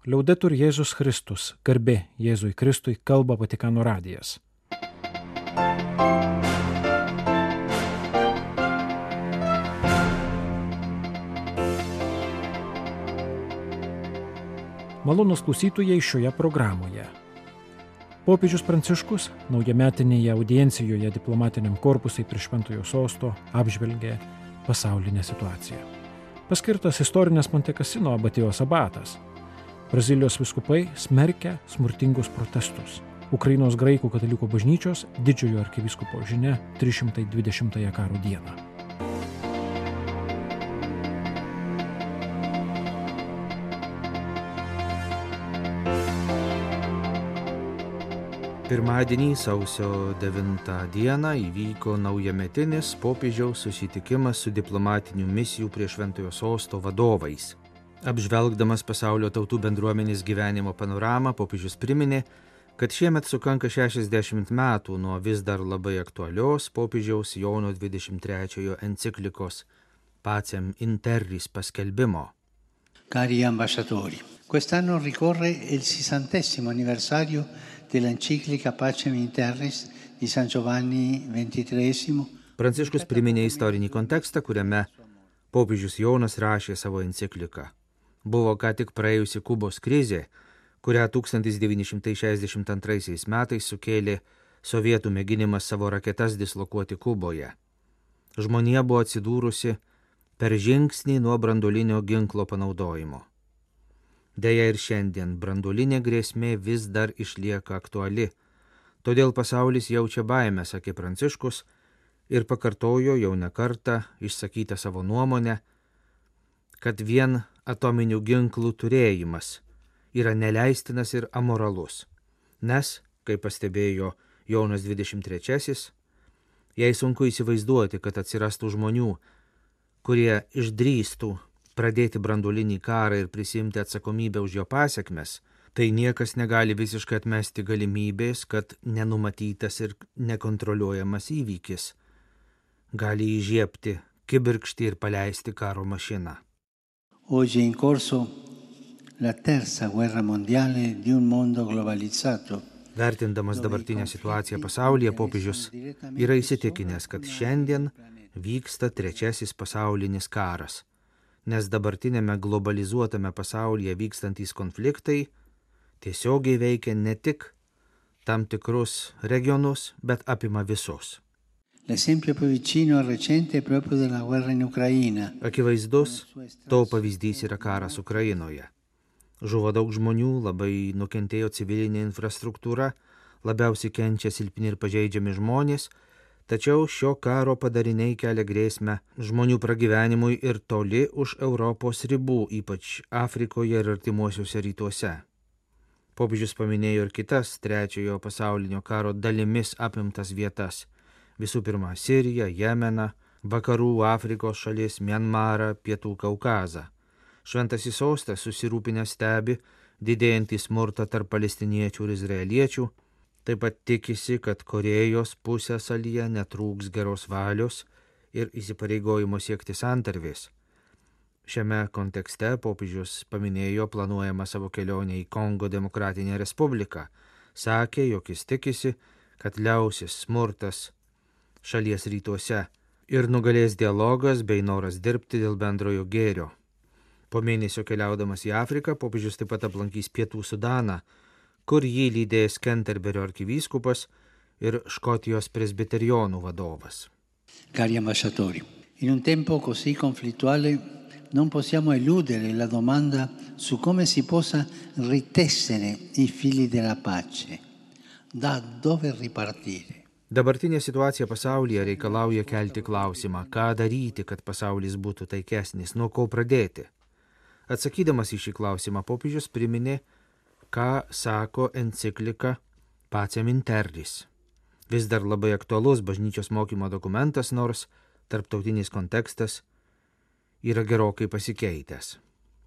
Liaudetur Jėzus Kristus, garbė Jėzui Kristui, kalba Vatikano radijas. Malonūs klausytojai šioje programoje. Popiežius Pranciškus naujametinėje audiencijoje diplomatiniam korpusui prie Šventojo sosto apžvelgė pasaulinę situaciją. Paskirtas istorinės Montekasino abatijos abatas. Brazilijos vyskupai smerkia smurtingus protestus. Ukrainos graikų katalikų bažnyčios didžiojo arkivyskupo žinia 320-ąją karo dieną. Pirmadienį sausio 9 dieną įvyko naujametinis popiežiaus susitikimas su diplomatinių misijų prie Šventojo sosto vadovais. Apžvelgdamas pasaulio tautų bendruomenės gyvenimo panoramą, popiežius priminė, kad šiemet sukanka 60 metų nuo vis dar labai aktualios popiežiaus Jono 23 enciklikos Pacem in Terris paskelbimo. Cari ambasciatori, quest'anno ricorre il 60° anniversario dell'enciclica Pacem in Terris di San Giovanni XXIII. Pranciškus priminė istorinį kontekstą, kuriame popiežius Jonas rašė savo encikliką. Buvo ką tik praėjusi Kubos krizė, kurią 1962 metais sukėlė sovietų mėginimas savo raketas dislokuoti Kuboje. Žmonija buvo atsidūrusi per žingsnį nuo branduolinio ginklo panaudojimo. Deja ir šiandien branduolinė grėsmė vis dar išlieka aktuali, todėl pasaulis jaučia baimę, sakė Pranciškus, ir pakartojo jau ne kartą išsakytą savo nuomonę, kad vien atominių ginklų turėjimas yra neleistinas ir amoralus, nes, kaip pastebėjo Jonas 23, jai sunku įsivaizduoti, kad atsirastų žmonių, kurie išdrįstų pradėti branduolinį karą ir prisimti atsakomybę už jo pasekmes, tai niekas negali visiškai atmesti galimybės, kad nenumatytas ir nekontroliuojamas įvykis gali įžiebti kibirkštį ir paleisti karo mašiną. Oggi è in corso la terza guerra mondiale di un mondo globalizzato. Vertindamas dabartinę situaciją pasaulyje, popiežius yra įsitikinęs, kad šiandien vyksta trečiasis pasaulinis karas, nes dabartinėme globalizuotame pasaulyje vykstantys konfliktai tiesiogiai veikia ne tik tam tikrus regionus, bet apima visus. L'esempio più vicino e recente è proprio della guerra in Ucraina. Akivaizdus to pavyzdys yra karas Ukrainoje. Žuvo daug žmonių, labai nukentėjo civilinė infrastruktūra, labiausiai kenčia silpni ir pažeidžiami žmonės, tačiau šio karo padariniai kelia grėsmę žmonių pragyvenimui ir toli už Europos ribų, ypač Afrikoje ir artimuosiuose rytuose. Popiežius paminėjo ir kitas trečiojo pasaulinio karo dalimis apimtas vietas. Visų pirma, Siriją, Jemeną, vakarų Afrikos šalis, Mianmarą, Pietų Kaukazą. Šventasis sostas susirūpinęs stebi didėjantį smurtą tarp palestiniečių ir izraeliečių, taip pat tikisi, kad Korėjos pusiasalyje netrūks geros valios ir įsipareigojimo siekti santarvės. Šiame kontekste popiežius paminėjo planuojamą savo kelionę į Kongo Demokratinę Respubliką. Sakė, jog jis tikisi, kad liausis smurtas šalies rytuose ir nugalės dialogas bei noras dirbti dėl bendrojo gėrio. Po mėnesio keliaudamas į Afriką, popiežius taip pat aplankys Pietų Sudaną, kur jį lydės Kenterberio arkivyskupas ir Škotijos presbiterionų vadovas. Cari ambasciatori, in un tempo così conflittuale non possiamo eludere la domanda su come si possa ritessere i fili della pace. Da dove ripartire? Dabartinė situacija pasaulyje reikalauja kelti klausimą, ką daryti, kad pasaulis būtų taikesnis, nuo ko pradėti. Atsakydamas į šį klausimą, popiežius priminė, ką sako enciklika Pacem in Terris. Vis dar labai aktualus bažnyčios mokymo dokumentas, nors tarptautinis kontekstas yra gerokai pasikeitęs.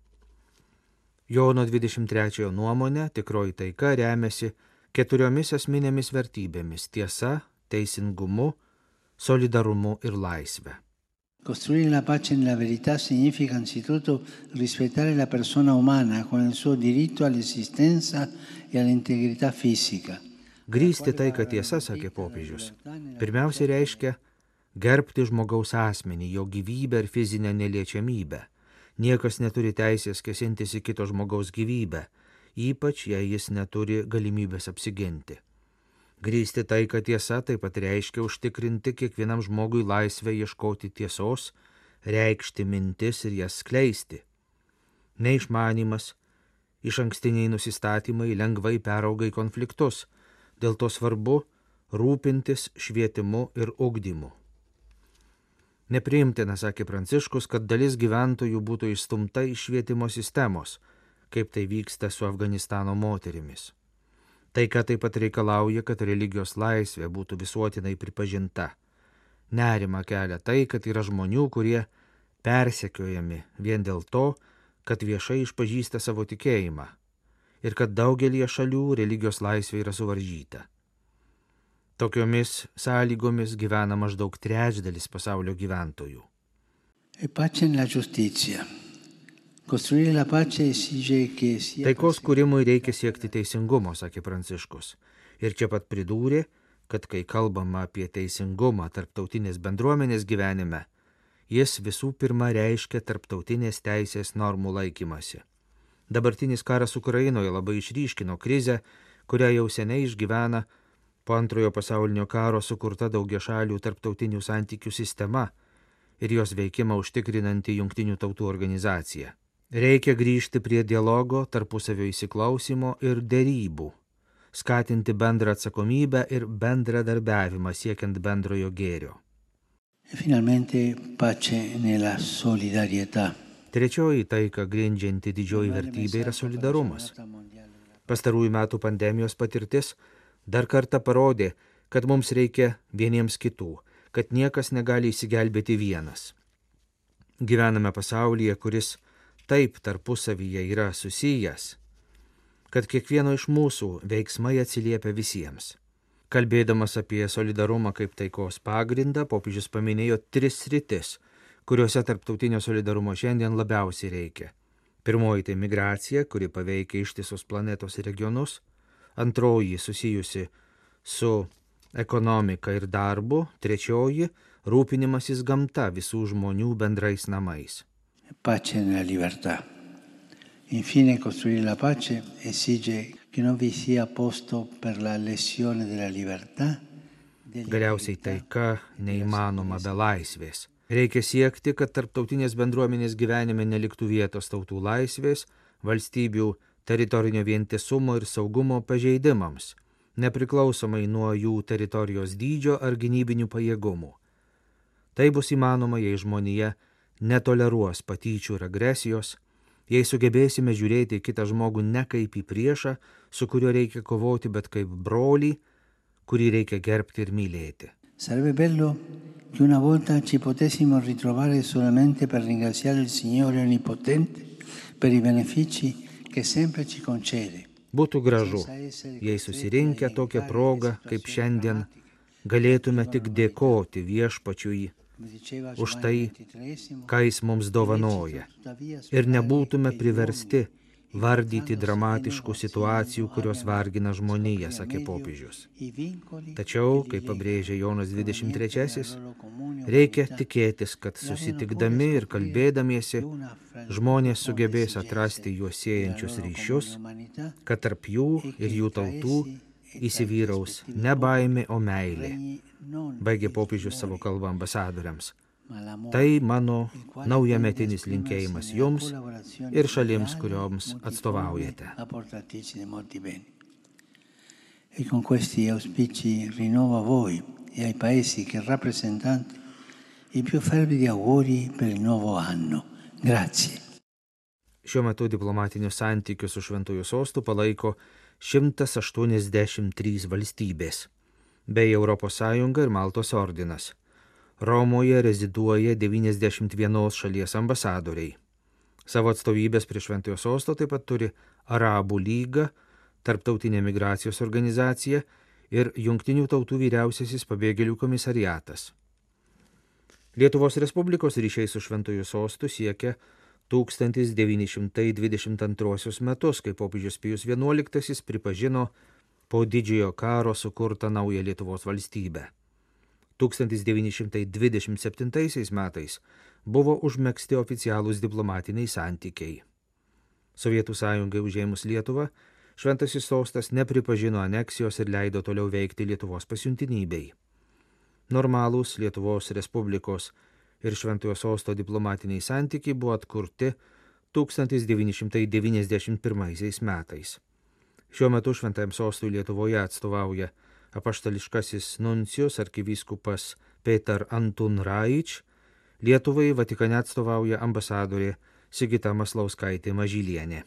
Jono 23 nuomonė, tikroji taika remiasi 4 esminėmis vertybėmis – tiesa, teisingumu, solidarumu ir laisve. Costruire la pace nella verità significa anzitutto rispettare la persona umana con il suo diritto all'esistenza e all'integrità fisica. Grįsti taiką tiesa, sakė popiežius, pirmiausia reiškia gerbti žmogaus asmenį, jo gyvybę ir fizinę neliečiamybę. Niekas neturi teisės kėsintis į kito žmogaus gyvybę, ypač jei jis neturi galimybės apsiginti. Grįsti taiką tiesa taip pat reiškia užtikrinti kiekvienam žmogui laisvę ieškoti tiesos, reikšti mintis ir jas skleisti. Neišmanimas, išankstiniai nusistatymai lengvai perauga į konfliktus, dėl to svarbu rūpintis švietimu ir ugdymu. Nepriimtina, sakė Pranciškus, kad dalis gyventojų būtų išstumta iš švietimo sistemos, kaip tai vyksta su Afganistano moterimis. Taika taip pat reikalauja, kad religijos laisvė būtų visuotinai pripažinta. Nerima kelia tai, kad yra žmonių, kurie persekiojami vien dėl to, kad viešai išpažįsta savo tikėjimą ir kad daugelie šalių religijos laisvė yra suvaržyta. Tokiomis sąlygomis gyvena maždaug trečdalis pasaulio gyventojų. Taikos kūrimui reikia siekti teisingumo, sakė Pranciškus. Ir čia pat pridūrė, kad kai kalbama apie teisingumą tarptautinės bendruomenės gyvenime, jis visų pirma reiškia tarptautinės teisės normų laikymasi. Dabartinis karas Ukrainoje labai išryškino krizę, kurią jau seniai išgyvena po Antrojo pasaulinio karo sukurta daugiašalių tarptautinių santykių sistema ir jos veikimą užtikrinanti Jungtinių tautų organizacija. Reikia grįžti prie dialogo, tarpusavio įsiklausimo ir derybų, skatinti bendrą atsakomybę ir bendradarbiavimą siekiant bendrojo gėrio. Trečioji taiką grindžianti didžioji vertybė yra solidarumas. Pastarųjų metų pandemijos patirtis dar kartą parodė, kad mums reikia vieniems kitų, kad niekas negali išsigelbėti vienas. Gyvename pasaulyje, kuris taip tarpusavyje yra susijęs, kad kiekvieno iš mūsų veiksmai atsiliepia visiems. Kalbėdamas apie solidarumą kaip taikos pagrindą, popiežius paminėjo 3 sritis, kuriuose tarptautinio solidarumo šiandien labiausiai reikia. Pirmoji tai migracija, kuri paveikia ištisus planetos regionus. Antroji susijusi su ekonomika ir darbu. Trečioji rūpinimasis gamta, visų žmonių bendrais namais. Pace nella libertà. Infine, costruire la pace esige che non vi sia posto per la lesione della libertà. Galiausiai taika neįmanoma be laisvės. Reikia siekti, kad tarptautinės bendruomenės gyvenime neliktų vietos tautų laisvės, valstybių teritorinio vientisumo ir saugumo pažeidimams, nepriklausomai nuo jų teritorijos dydžio ar gynybinių pajėgumų. Tai bus įmanoma, jei žmonija netoleruos patyčių ir agresijos, jei sugebėsime žiūrėti į kitą žmogų ne kaip į priešą, su kuriuo reikia kovoti, bet kaip brolį, kurį reikia gerbti ir mylėti. Sarebbe bello che una volta ci potessimo ritrovare solamente per ringraziare il Signore Onnipotente per i benefici che sempre ci concede. Būtų gražu, jei susirinkę tokią progą, kaip šiandien, galėtume tik dėkoti Viešpačiui už tai, ką jis mums dovanoja, ir nebūtume priversti vardyti dramatiškų situacijų, kurios vargina žmoniją, sakė popiežius. Tačiau, kaip pabrėžė Jonas 23, reikia tikėtis, kad susitikdami ir kalbėdamiesi, žmonės sugebės atrasti juos siejančius ryšius, kad tarp jų ir jų tautų įsivyraus ne baimė, o meilė, baigė popiežius savo kalbą ambasadoriams. Tai mano naujametinis linkėjimas jums ir šalims, kurioms atstovaujate. E con questi auspici rinnovo a voi e ai paesi che rappresentate i più fervidi auguri per il nuovo anno. Grazie. Šiuo metu diplomatinius santykius su Šventuoju sostu palaiko 183 valstybės, bei ES ir Maltos ordinas. Romoje reziduoja 91 šalies ambasadoriai. Savo atstovybės prie Šventojo sosto taip pat turi Arabų lyga, Tarptautinė migracijos organizacija ir Jungtinių tautų vyriausiasis pabėgėlių komisariatas. Lietuvos Respublikos ryšiai su Šventuoju sostu siekia 1922 metus, kai popiežius Pijus XI pripažino po didžiojo karo sukurtą naują Lietuvos valstybę. 1927 metais buvo užmegzti oficialūs diplomatiniai santykiai. Sovietų sąjungai užėmus Lietuvą, Šventasis sostas nepripažino aneksijos ir leido toliau veikti Lietuvos pasiuntinybei. Normalūs Lietuvos Respublikos ir Šventojo sosto diplomatiniai santykiai buvo atkurti 1991 metais. Šiuo metu Šventajam sostui Lietuvoje atstovauja apaštališkasis nuncijus arkivyskupas Petar Antun Raič, Lietuvai Vatikane atstovauja ambasadorė Sigita Maslauskaitė Mažylienė.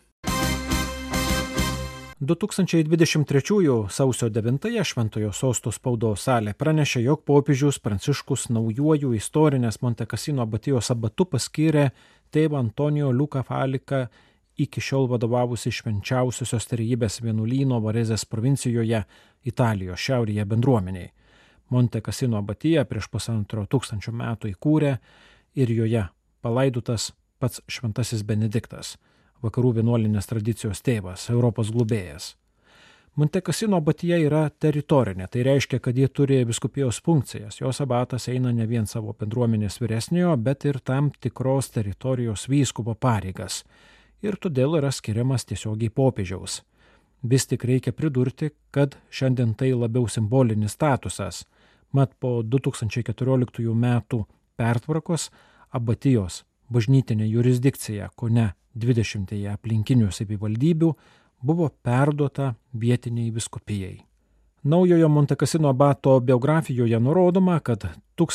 2023 sausio 9 Šventojo sosto spaudos salė pranešė, jog popiežius Pranciškus naujuoju istorinės Monte Cassino abatijos abatu paskyrė tėvą Antonijo Luka Faliką, iki šiol vadovavusi švenčiausiosios trejybės vienuolyno Varezės provincijoje Italijos šiaurėje bendruomeniai. Monte Cassino abatiją prieš 1500 metų įkūrė ir joje palaidotas pats Šventasis Benediktas, vakarų vienuolinės tradicijos tėvas, Europos globėjas. Monte Cassino abatija yra teritorinė, tai reiškia, kad ji turi vyskupijos funkcijas. Jos abatas eina ne vien savo bendruomenės vyresniojo, bet ir tam tikros teritorijos vyskupo pareigas. Ir todėl yra skiriamas tiesiogiai popiežiaus. Vis tik reikia pridurti, kad šiandien tai labiau simbolinis statusas. Mat po 2014 metų pertvarkos abatijos bažnytinė jurisdikcija kone 20 aplinkinių savivaldybių buvo perduota vietiniai vyskupijai. Naujojo Monte Cassino abato biografijoje nurodoma, kad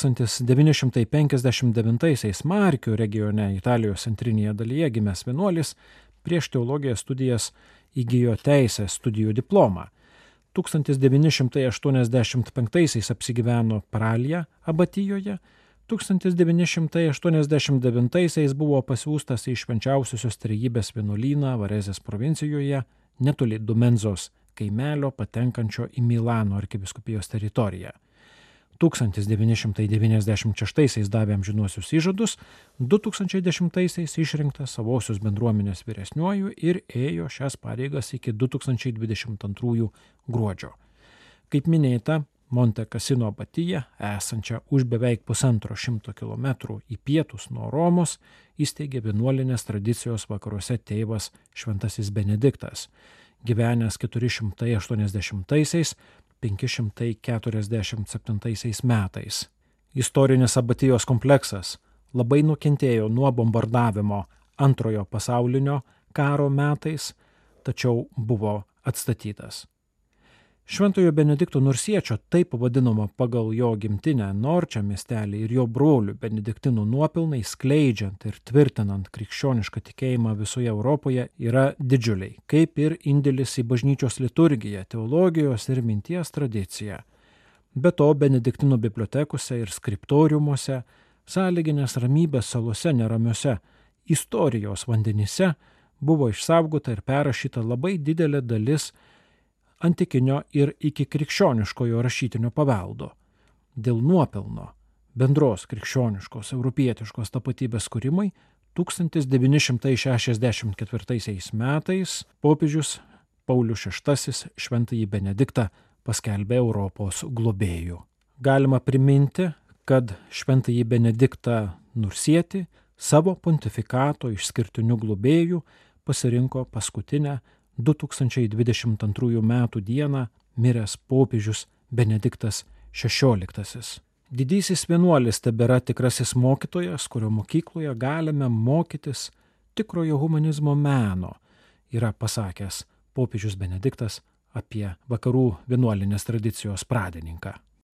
1959 Markių regione Italijos centrinėje dalyje gimęs vienuolis prieš teologijos studijas įgijo teisės studijų diplomą. 1985 apsigyveno Pralia abatijoje, 1989 buvo pasiųstas į švenčiausiosios trejybės vienuolyną Varezės provincijoje, netoli Dumenzos kaimelio patenkančio į Milano arkivyskupijos teritoriją. 1996 davė amžinuosius įžadus, 2010 išrinktas savosios bendruomenės vyresniuoju ir ėjo šias pareigas iki 2022 gruodžio. Kaip minėta, Monte Cassino abatiją, esančią už beveik 150 km į pietus nuo Romos, įsteigė vienuolinės tradicijos vakaruose tėvas Šventasis Benediktas, gyvenęs 480–547 metais. Istorinis abatijos kompleksas labai nukentėjo nuo bombardavimo Antrojo pasaulinio karo metais, tačiau buvo atstatytas. Šventojo Benedikto Nursiečio, taip vadinama pagal jo gimtinę Norčia miestelį ir jo brolių benediktinų nuopelnai, skleidžiant ir tvirtinant krikščionišką tikėjimą visoje Europoje, yra didžiuliai, kaip ir indėlis į bažnyčios liturgiją, teologijos ir minties tradiciją. Be to, benediktinų bibliotekose ir skriptoriumuose, sąlyginės ramybės salose neramiuose, istorijos vandenyse buvo išsaugota ir perrašyta labai didelė dalis antikinio ir iki krikščioniškojo rašytinio paveldo. Dėl nuopelno bendros krikščioniškos europietiškos tapatybės kūrimai 1964 metais popiežius Paulius VI Šventąjį Benediktą paskelbė Europos globėju. Galima priminti, kad Šventąjį Benediktą Nursietį savo pontifikato išskirtiniu globėju pasirinko paskutinę 2022 metų dieną miręs popiežius Benediktas XVI. Didysis vienuolis tebėra tikrasis mokytojas, kurio mokykloje galime mokytis tikrojo humanizmo meno, yra pasakęs popiežius Benediktas apie vakarų vienuolinės tradicijos pradininką.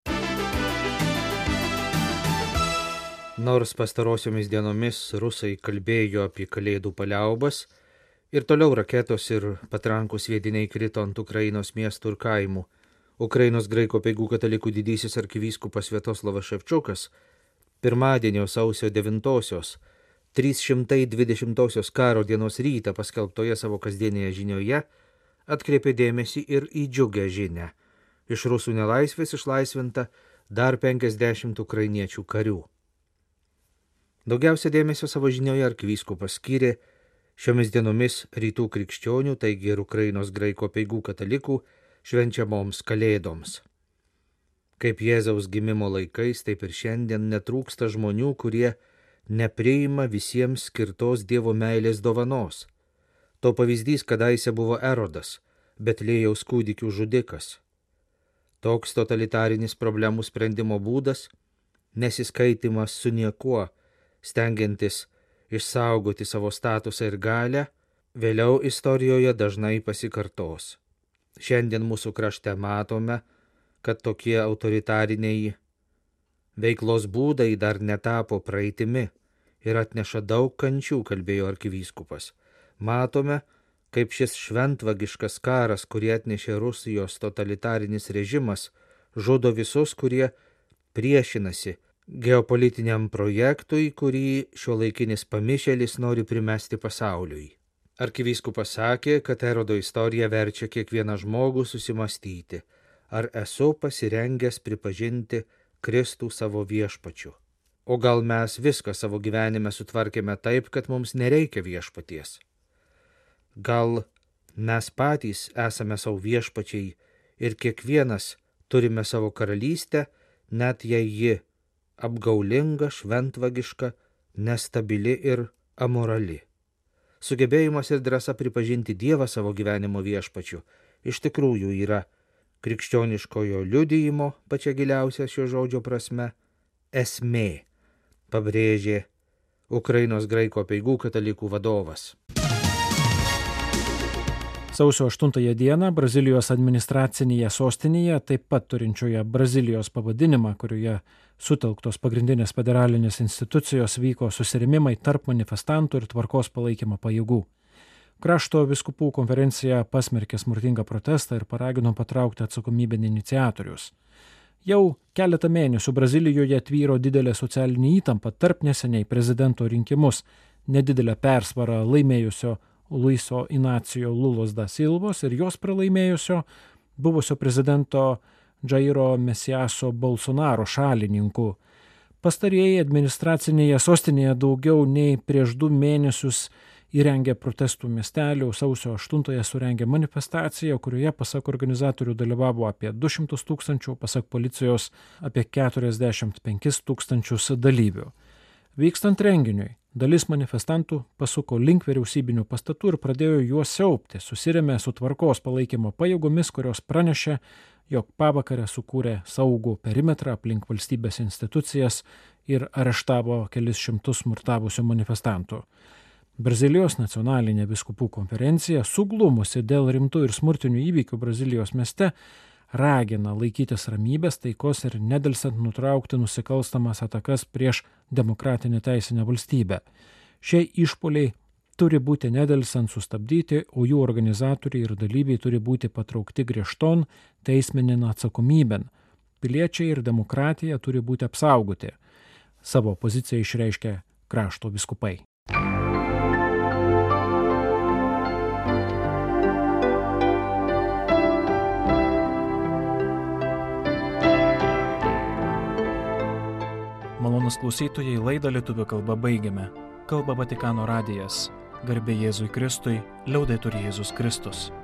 Nors pastarosiomis dienomis rusai kalbėjo apie kalėdų paliaubas, ir toliau raketos ir patrankų sviediniai krito ant Ukrainos miestų ir kaimų, Ukrainos graikų apeigų katalikų didysis arkivyskupas Sviatoslavas Ševčiukas pirmadienio sausio 9-osios 320-osios karo dienos rytą paskelbtoje savo kasdienėje žinioje atkreipė dėmesį ir į džiugią žinią. Iš rusų nelaisvės išlaisvinta dar 50 ukrainiečių karių. Daugiausia dėmesio savo žinioje arkivyskupas skyrė šiomis dienomis rytų krikščionių, taigi ir Ukrainos graikų apeigų katalikų švenčiamoms kalėdoms. Kaip Jėzaus gimimo laikais, taip ir šiandien netrūksta žmonių, kurie nepriima visiems skirtos Dievo meilės dovanos. To pavyzdys kadaise buvo Erodas, Betliejaus kūdikių žudikas. Toks totalitarinis problemų sprendimo būdas – nesiskaitimas su niekuo, stengiantis išsaugoti savo statusą ir galią, vėliau istorijoje dažnai pasikartos. Šiandien mūsų krašte matome, kad tokie autoritariniai veiklos būdai dar netapo praeitimi ir atneša daug kančių, kalbėjo arkivyskupas. Matome, kaip šis šventvagiškas karas, kurį atnešė Rusijos totalitarinis režimas, žudo visus, kurie priešinasi geopolitiniam projektui, kurį šiuolaikinis pamišėlis nori primesti pasauliui. Arkivyskupas sakė, kad Erodo istorija verčia kiekvieną žmogų susimastyti, ar esu pasirengęs pripažinti Kristų savo viešpačiu. O gal mes viską savo gyvenime sutvarkėme taip, kad mums nereikia viešpaties? Gal mes patys esame savo viešpačiai ir kiekvienas turime savo karalystę, net jei ji apgaulinga, šventvagiška, nestabili ir amorali. Sugebėjimas ir drąsa pripažinti Dievą savo gyvenimo viešpačiu iš tikrųjų yra krikščioniškojo liudijimo, pačia giliausia šio žodžio prasme, esmė, pabrėžė Ukrainos graikų apeigų katalikų vadovas. Sausio 8 dieną Brazilijos administracinėje sostinėje, taip pat turinčioje Brazilijos pavadinimą, kurioje sutelktos pagrindinės federalinės institucijos, vyko susirėmimai tarp manifestantų ir tvarkos palaikymo pajėgų. Krašto vyskupų konferencija pasmerkė smurtingą protestą ir paragino patraukti atsakomybėn iniciatorius. Jau keletą mėnesių Brazilijoje tvyro didelė socialinė įtampa tarp neseniai prezidento rinkimus, nedidelę persvarą laimėjusio Luiso Inacio Lulos da Silvos ir jos pralaimėjusio buvusio prezidento Jairo Mesiaso Bolsonaro šalininkų. Pastarieji administracinėje sostinėje daugiau nei prieš 2 mėnesius įrengė protestų miestelių, sausio 8 surengė manifestaciją, kurioje, pasak organizatorių, dalyvavo apie 200 000, pasak policijos apie 45 000 dalyvių. Vykstant renginiui, dalis manifestantų pasuko link vyriausybinių pastatų ir pradėjo juos siaubti, susirėmė su tvarkos palaikymo pajėgomis, kurios pranešė, jog pavakarę sukūrė saugų perimetrą aplink valstybės institucijas ir areštavo kelis šimtus smurtavusių manifestantų. Brazilijos nacionalinė vyskupų konferencija, suglumusi dėl rimtų ir smurtinių įvykių Brazilijos mieste, ragina laikytis ramybės, taikos ir nedelsiant nutraukti nusikalstamas atakas prieš demokratinę teisinę valstybę. Šie išpuoliai turi būti nedelsiant sustabdyti, o jų organizatoriai ir dalyviai turi būti patraukti griežton teisminėn atsakomybėn. Piliečiai ir demokratija turi būti apsaugoti. Savo poziciją išreiškė krašto vyskupai. Malonūs klausytojai, laidą lietuvių kalba baigiame. Kalba Vatikano radijas. Garbė Jėzui Kristui, liaudetur Jėzus Kristus.